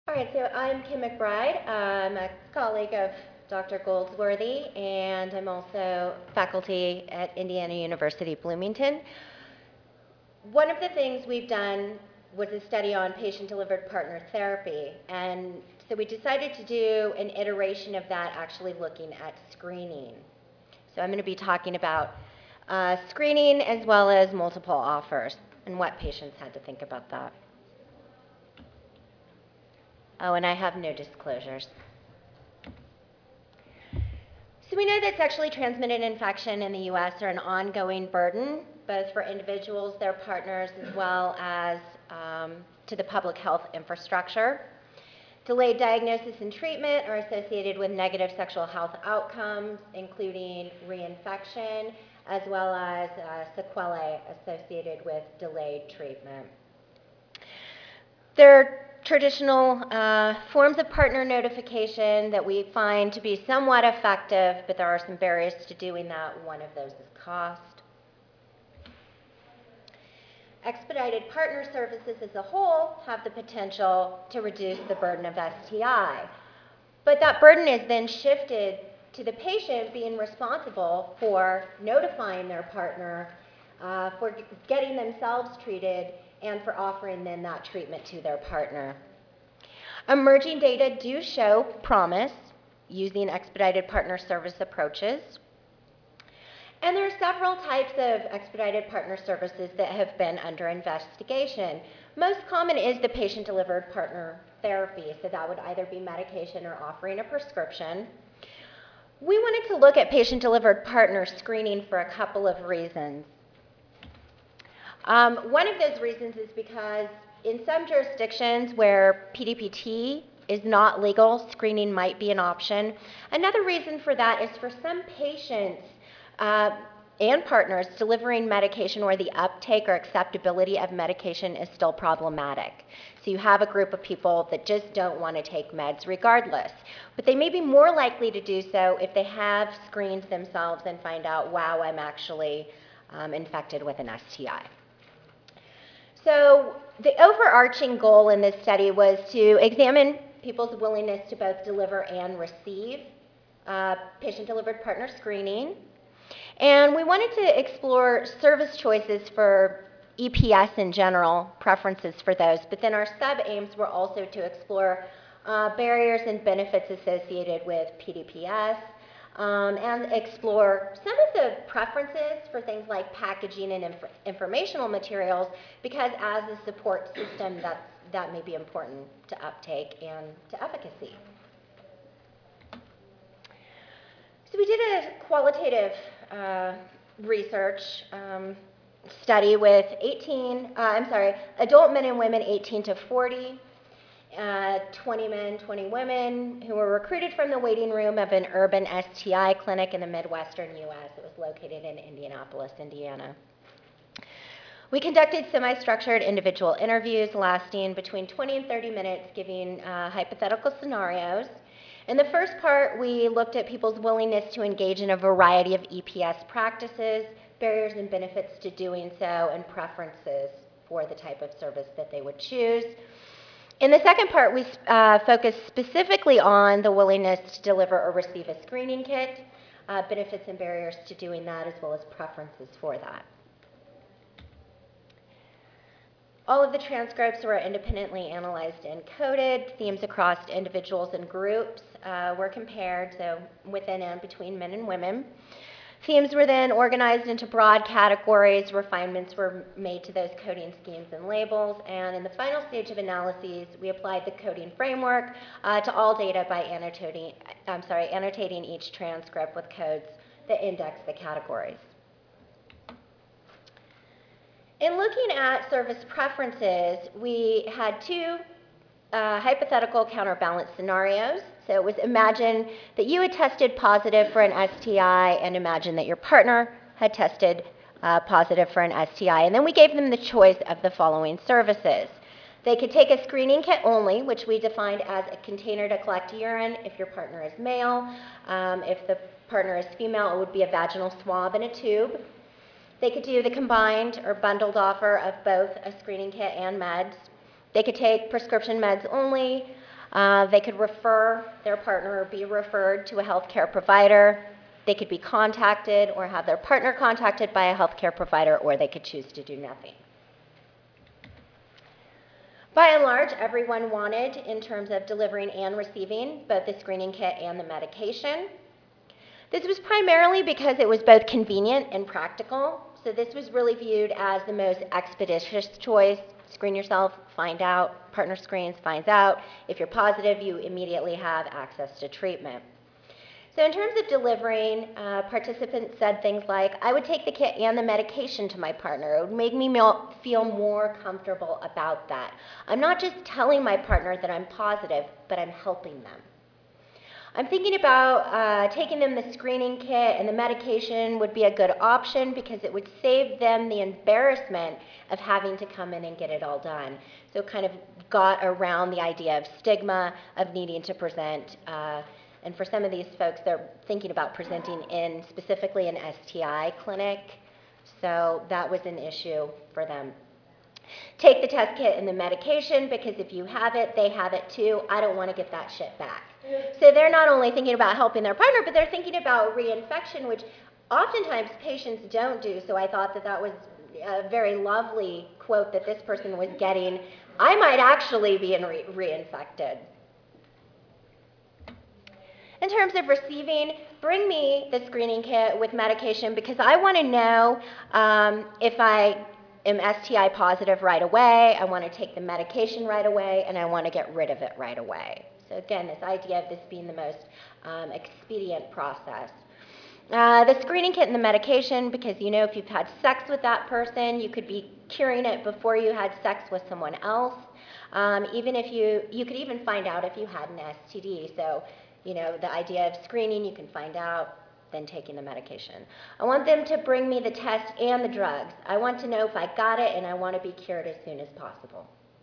All right, so I'm Kim McBride. I'm a colleague of Dr. Goldsworthy, and I'm also faculty at Indiana University Bloomington. One of the things we've done was a study on patient-delivered partner therapy, and so we decided to do an iteration of that actually looking at screening. So I'm going to be talking about screening as well as multiple offers and what patients had to think about that. Oh, and I have no disclosures. So we know that sexually transmitted infection in the U.S. are an ongoing burden, both for individuals, their partners, as well as to the public health infrastructure. Delayed diagnosis and treatment are associated with negative sexual health outcomes, including reinfection, as well as sequelae associated with delayed treatment. There are traditional forms of partner notification that we find to be somewhat effective, but there are some barriers to doing that. One of those is cost. Expedited partner services as a whole have the potential to reduce the burden of STI, but that burden is then shifted to the patient being responsible for notifying their partner, for getting themselves treated, and for offering then that treatment to their partner. Emerging data do show promise using expedited partner service approaches. And there are several types of expedited partner services that have been under investigation. Most common is the patient-delivered partner therapy, so that would either be medication or offering a prescription. We wanted to look at patient-delivered partner screening for a couple of reasons. One of those reasons is because in some jurisdictions where PDPT is not legal, screening might be an option. Another reason for that is for some patients and partners, delivering medication or the uptake or acceptability of medication is still problematic. So you have a group of people that just don't want to take meds regardless. But they may be more likely to do so if they have screened themselves and find out, wow, I'm actually infected with an STI. So the overarching goal in this study was to examine people's willingness to both deliver and receive patient-delivered partner screening. And we wanted to explore service choices for EPS in general, preferences for those, but then our sub-aims were also to explore barriers and benefits associated with PDPS, and explore some of the preferences for things like packaging and informational materials, because as a support system, that may be important to uptake and to efficacy. So we did a qualitative research study with adult men and women 18 to 40, 20 men, 20 women who were recruited from the waiting room of an urban STI clinic in the Midwestern U.S. It was located in Indianapolis, Indiana. We conducted semi-structured individual interviews lasting between 20 and 30 minutes, giving hypothetical scenarios. In the first part, we looked at people's willingness to engage in a variety of EPS practices, barriers and benefits to doing so, and preferences for the type of service that they would choose. In the second part, we focused specifically on the willingness to deliver or receive a screening kit, benefits and barriers to doing that, as well as preferences for that. All of the transcripts were independently analyzed and coded. Themes across individuals and groups were compared, so within and between men and women. Themes were then organized into broad categories. Refinements were made to those coding schemes and labels. And in the final stage of analyses, we applied the coding framework to all data by annotating each transcript with codes that index the categories. In looking at service preferences, we had two hypothetical counterbalance scenarios. So it was imagine that you had tested positive for an STI and imagine that your partner had tested positive for an STI. And then we gave them the choice of the following services. They could take a screening kit only, which we defined as a container to collect urine if your partner is male. If the partner is female, it would be a vaginal swab and a tube. They could do the combined or bundled offer of both a screening kit and meds. They could take prescription meds only, They could refer their partner or be referred to a healthcare provider. They could be contacted or have their partner contacted by a healthcare provider, or they could choose to do nothing. By and large, everyone wanted, in terms of delivering and receiving, both the screening kit and the medication. This was primarily because it was both convenient and practical. So this was really viewed as the most expeditious choice. Screen yourself, find out, partner screens, finds out. If you're positive, you immediately have access to treatment. So in terms of delivering, participants said things like, I would take the kit and the medication to my partner. It would make me feel more comfortable about that. I'm not just telling my partner that I'm positive, but I'm helping them. I'm thinking about taking them the screening kit, and the medication would be a good option because it would save them the embarrassment of having to come in and get it all done. So it kind of got around the idea of stigma, of needing to present. And for some of these folks, they're thinking about presenting in specifically an STI clinic. So that was an issue for them. Take the test kit and the medication, because if you have it, they have it too. I don't want to get that shit back. So they're not only thinking about helping their partner, but they're thinking about reinfection, which oftentimes patients don't do. So I thought that that was a very lovely quote that this person was getting. I might actually be reinfected. In terms of receiving, bring me the screening kit with medication, because I want to know if I am STI positive right away. I want to take the medication right away, and I want to get rid of it right away. So again, this idea of this being the most expedient process. The screening kit and the medication, because you know if you've had sex with that person, you could be curing it before you had sex with someone else. Even if you could even find out if you had an STD. So, you know, the idea of screening, you can find out, then taking the medication. I want them to bring me the test and the drugs. I want to know if I got it, and I want to be cured as soon as possible.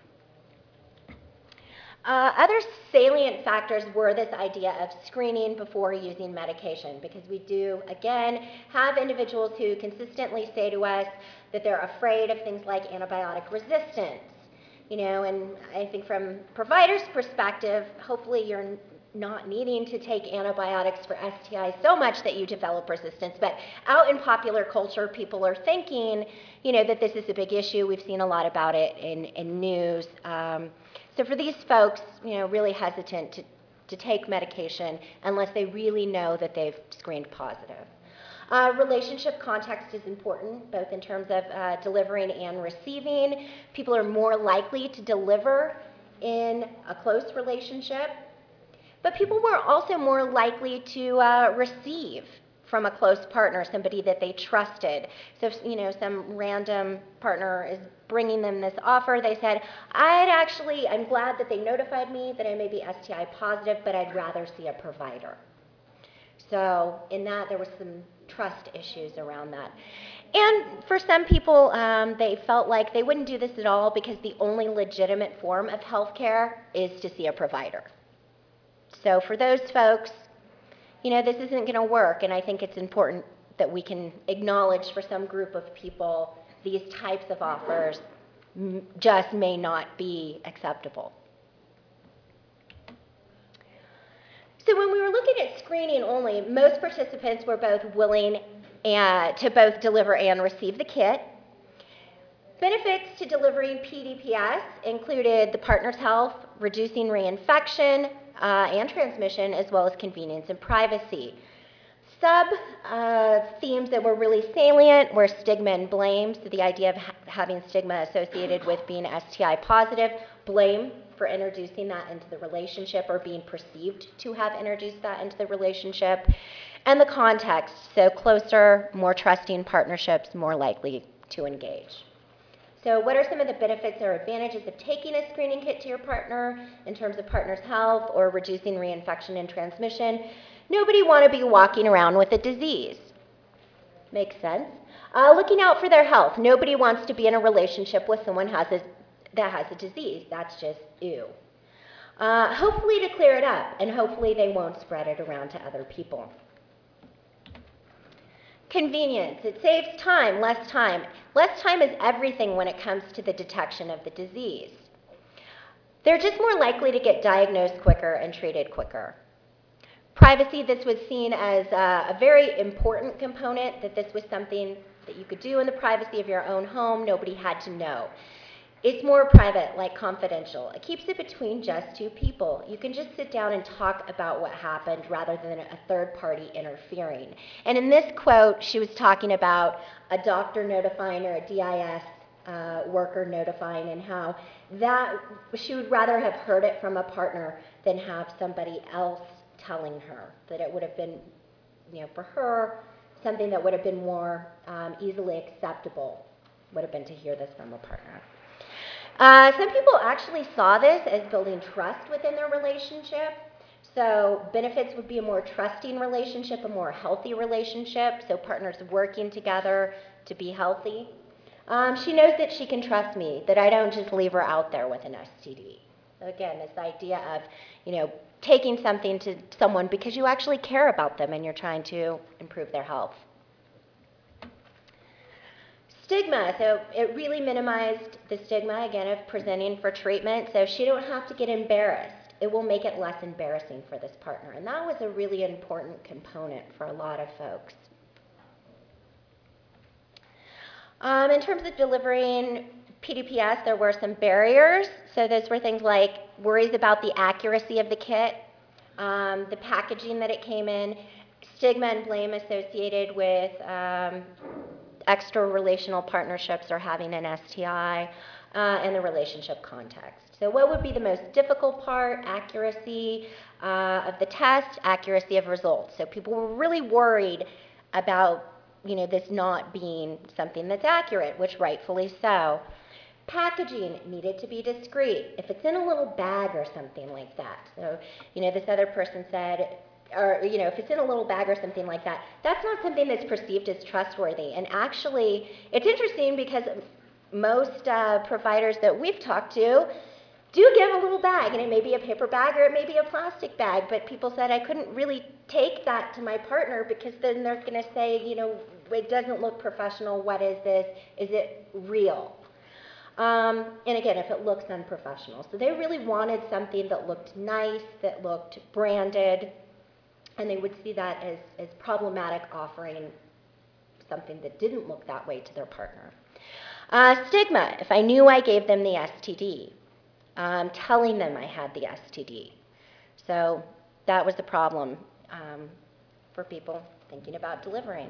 Other salient factors were this idea of screening before using medication, because we do, again, have individuals who consistently say to us that they're afraid of things like antibiotic resistance. You know, and I think from providers' perspective, hopefully you're not needing to take antibiotics for STIs so much that you develop resistance. But out in popular culture, people are thinking, you know, that this is a big issue. We've seen a lot about it in news. So for these folks, you know, really hesitant to take medication unless they really know that they've screened positive. Relationship context is important, both in terms of delivering and receiving. People are more likely to deliver in a close relationship, but people were also more likely to receive from a close partner, somebody that they trusted. So if, you know, some random partner is bringing them this offer, they said, I'm glad that they notified me that I may be STI positive, but I'd rather see a provider. So in that, there was some trust issues around that. And for some people, they felt like they wouldn't do this at all because the only legitimate form of healthcare is to see a provider. So for those folks, you know, this isn't going to work, and I think it's important that we can acknowledge for some group of people these types of offers just may not be acceptable. So when we were looking at screening only, most participants were both willing to both deliver and receive the kit. Benefits to delivering PDPS included the partner's health, reducing reinfection and transmission, as well as convenience and privacy. Themes that were really salient were stigma and blame, so the idea of having stigma associated with being STI positive, blame for introducing that into the relationship or being perceived to have introduced that into the relationship, and the context, so closer, more trusting partnerships, more likely to engage. So what are some of the benefits or advantages of taking a screening kit to your partner in terms of partner's health or reducing reinfection and transmission? Nobody want to be walking around with a disease. Makes sense. Looking out for their health. Nobody wants to be in a relationship with someone that has a disease. That's just ew. Hopefully to clear it up, and hopefully they won't spread it around to other people. Convenience. It saves time, less time. Less time is everything when it comes to the detection of the disease. They're just more likely to get diagnosed quicker and treated quicker. Privacy, this was seen as a very important component, that this was something that you could do in the privacy of your own home. Nobody had to know. It's more private, like confidential. It keeps it between just two people. You can just sit down and talk about what happened rather than a third party interfering. And in this quote, she was talking about a doctor notifying or a DIS worker notifying, and how that she would rather have heard it from a partner than have somebody else telling her. That it would have been, for her, something that would have been more easily acceptable would have been to hear this from a partner. Some people actually saw this as building trust within their relationship. So benefits would be a more trusting relationship, a more healthy relationship, so partners working together to be healthy. She knows that she can trust me, that I don't just leave her out there with an STD. So again, this idea of, taking something to someone because you actually care about them and you're trying to improve their health. Stigma, so it really minimized the stigma, again, of presenting for treatment, so she don't have to get embarrassed. It will make it less embarrassing for this partner, and that was a really important component for a lot of folks. In terms of delivering PDPS, there were some barriers. So those were things like worries about the accuracy of the kit, the packaging that it came in, stigma and blame associated with extra relational partnerships or having an STI, and the relationship context. So what would be the most difficult part? Accuracy of the test, accuracy of results. So people were really worried about this not being something that's accurate, which rightfully so. Packaging needed to be discreet. If it's in a little bag or something like that. So, this other person said, or, if it's in a little bag or something like that, that's not something that's perceived as trustworthy. And actually, it's interesting because most providers that we've talked to do give a little bag, and it may be a paper bag or it may be a plastic bag, but people said I couldn't really take that to my partner because then they're going to say, it doesn't look professional. What is this? Is it real? And again, if it looks unprofessional. So they really wanted something that looked nice, that looked branded, and they would see that as problematic offering something that didn't look that way to their partner. Stigma, if I knew I gave them the STD, telling them I had the STD. So that was a problem for people thinking about delivering.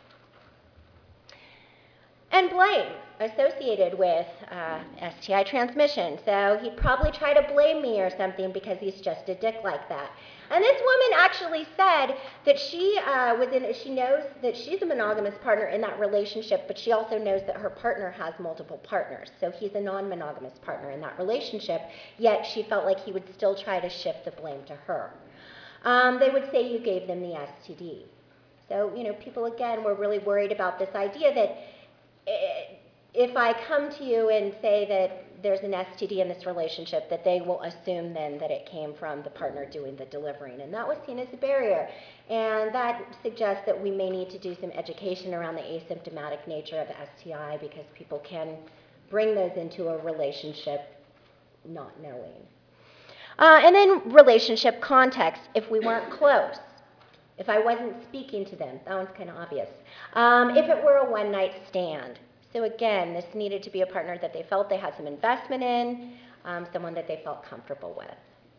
And blame associated with STI transmission. So he'd probably try to blame me or something because he's just a dick like that. And this woman actually said that she knows that she's a monogamous partner in that relationship, but she also knows that her partner has multiple partners. So he's a non-monogamous partner in that relationship, yet she felt like he would still try to shift the blame to her. They would say you gave them the STD. So, people again were really worried about this idea that if I come to you and say that there's an STD in this relationship, that they will assume then that it came from the partner doing the delivering. And that was seen as a barrier. And that suggests that we may need to do some education around the asymptomatic nature of STI because people can bring those into a relationship not knowing. And then relationship context, if we weren't close. If I wasn't speaking to them, that one's kind of obvious. If it were a one-night stand. So again, this needed to be a partner that they felt they had some investment in, someone that they felt comfortable with.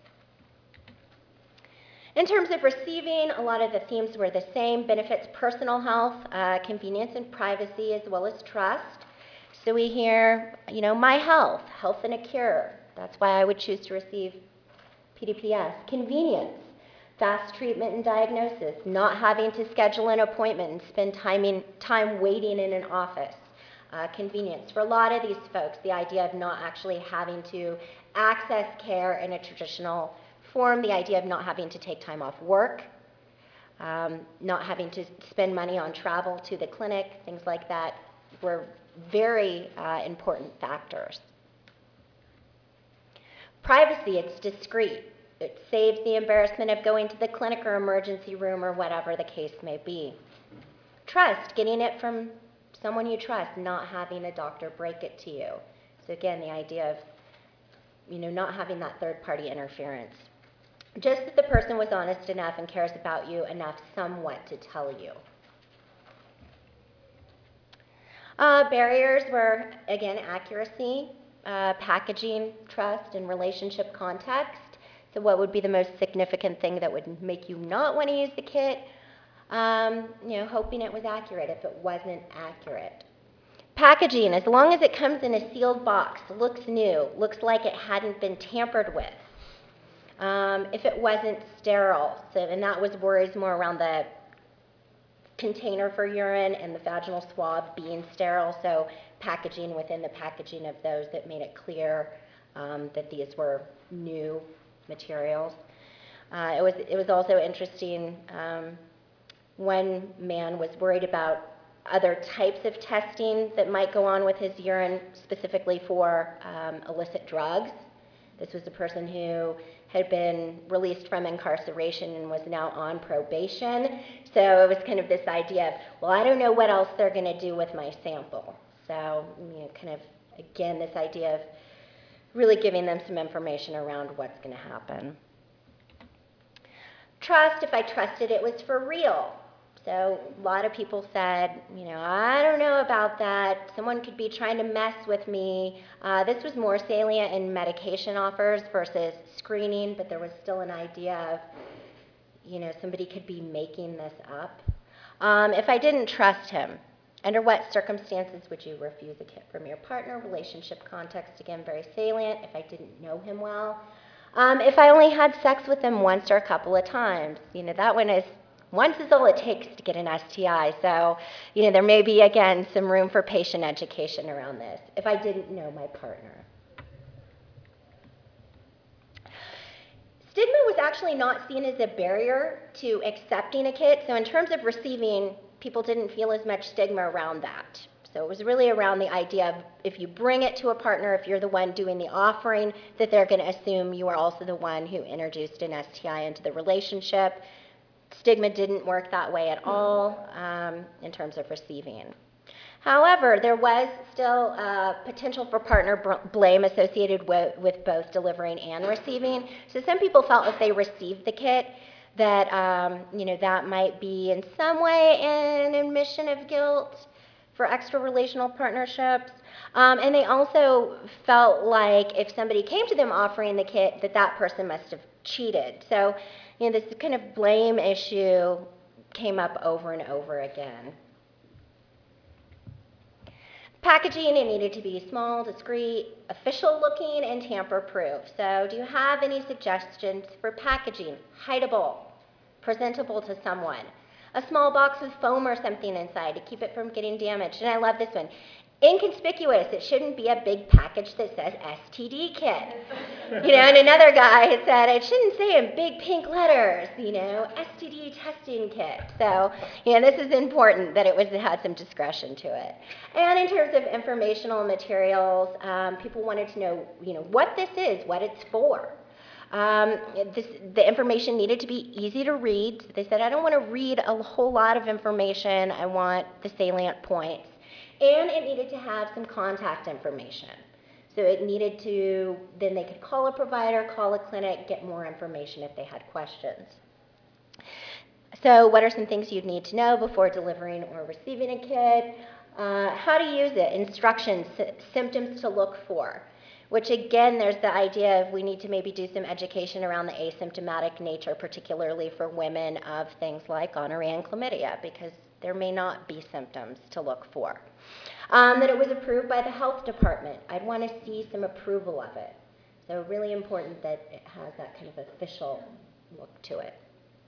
In terms of receiving, a lot of the themes were the same: benefits, personal health, convenience and privacy, as well as trust. So we hear, my health, health and a cure. That's why I would choose to receive PDPS. Convenience. Fast treatment and diagnosis, not having to schedule an appointment and spend time waiting in an office. Convenience. For a lot of these folks, the idea of not actually having to access care in a traditional form, the idea of not having to take time off work, not having to spend money on travel to the clinic, things like that, were very important factors. Privacy, it's discreet. It saves the embarrassment of going to the clinic or emergency room or whatever the case may be. Trust, getting it from someone you trust, not having a doctor break it to you. So again, the idea of not having that third-party interference. Just that the person was honest enough and cares about you enough somewhat to tell you. Barriers were, again, accuracy, packaging, trust, and relationship context. So what would be the most significant thing that would make you not want to use the kit? Hoping it was accurate if it wasn't accurate. Packaging, as long as it comes in a sealed box, looks new, looks like it hadn't been tampered with. If it wasn't sterile, and that was worries more around the container for urine and the vaginal swab being sterile, so packaging within the packaging of those that made it clear that these were new materials. It was also interesting, one man was worried about other types of testing that might go on with his urine, specifically for illicit drugs. This was a person who had been released from incarceration and was now on probation. So it was kind of this idea of, well, I don't know what else they're going to do with my sample. So, kind of, again, this idea of really giving them some information around what's going to happen. Trust, if I trusted it was for real. So a lot of people said, I don't know about that. Someone could be trying to mess with me. This was more salient in medication offers versus screening, but there was still an idea of, somebody could be making this up. If I didn't trust him, under what circumstances would you refuse a kit from your partner? Relationship context, again, very salient. If I didn't know him well. If I only had sex with him once or a couple of times, that one is, once is all it takes to get an STI. So, there may be, again, some room for patient education around this. If I didn't know my partner. Stigma was actually not seen as a barrier to accepting a kit. So in terms of receiving, people didn't feel as much stigma around that. So it was really around the idea of if you bring it to a partner, if you're the one doing the offering, that they're going to assume you are also the one who introduced an STI into the relationship. Stigma didn't work that way at all in terms of receiving. However, there was still potential for partner blame associated with both delivering and receiving. So some people felt if they received the kit that that might be in some way an admission of guilt for extra relational partnerships. And they also felt like if somebody came to them offering the kit, that person must have cheated. So this kind of blame issue came up over and over again. Packaging, it needed to be small, discreet, official looking, and tamper-proof. So do you have any suggestions for packaging? Hideable, presentable to someone. A small box with foam or something inside to keep it from getting damaged. And I love this one. Inconspicuous, it shouldn't be a big package that says STD kit. And another guy had said, it shouldn't say in big pink letters, STD testing kit. So, this is important that it had some discretion to it. And in terms of informational materials, people wanted to know, what this is, what it's for. The information needed to be easy to read. So they said, I don't want to read a whole lot of information. I want the salient points. And it needed to have some contact information. So it needed to, then they could call a provider, call a clinic, get more information if they had questions. So what are some things you'd need to know before delivering or receiving a kit? How to use it, instructions, symptoms to look for. Which again, there's the idea of we need to maybe do some education around the asymptomatic nature, particularly for women, of things like gonorrhea and chlamydia, because there may not be symptoms to look for. That it was approved by the health department. I'd want to see some approval of it. So really important that it has that kind of official look to it.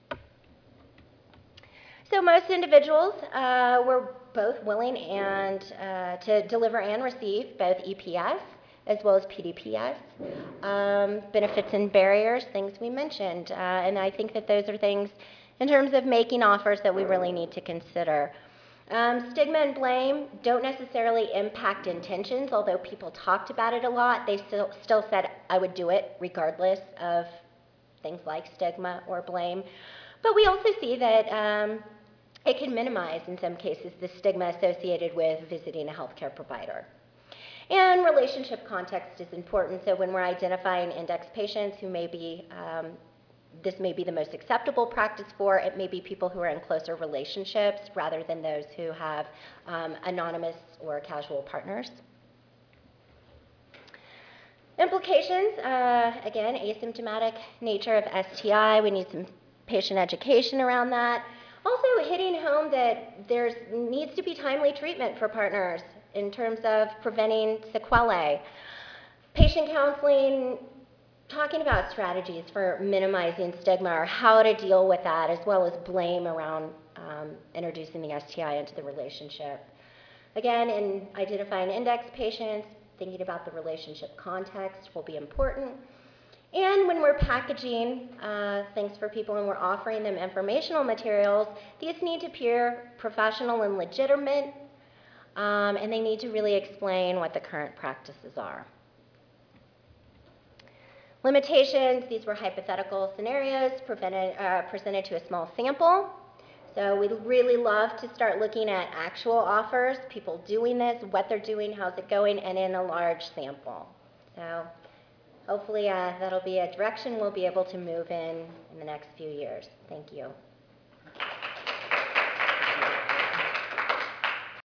So most individuals were both willing and to deliver and receive both EPS as well as PDPS, benefits and barriers, things we mentioned. And I think that those are things in terms of making offers that we really need to consider. Stigma and blame don't necessarily impact intentions, although people talked about it a lot. They still said, I would do it regardless of things like stigma or blame. But we also see that it can minimize, in some cases, the stigma associated with visiting a healthcare provider. And relationship context is important. So when we're identifying index patients who may be, this may be the most acceptable practice for, it may be people who are in closer relationships rather than those who have anonymous or casual partners. Implications, again, asymptomatic nature of STI. We need some patient education around that. Also hitting home that there needs to be timely treatment for partners in terms of preventing sequelae. Patient counseling, talking about strategies for minimizing stigma or how to deal with that, as well as blame around introducing the STI into the relationship. Again, in identifying index patients, thinking about the relationship context will be important. And when we're packaging things for people and we're offering them informational materials, these need to appear professional and legitimate, and they need to really explain what the current practices are. Limitations, these were hypothetical scenarios presented to a small sample. So we'd really love to start looking at actual offers, people doing this, what they're doing, how's it going, and in a large sample. So hopefully that'll be a direction we'll be able to move in the next few years. Thank you.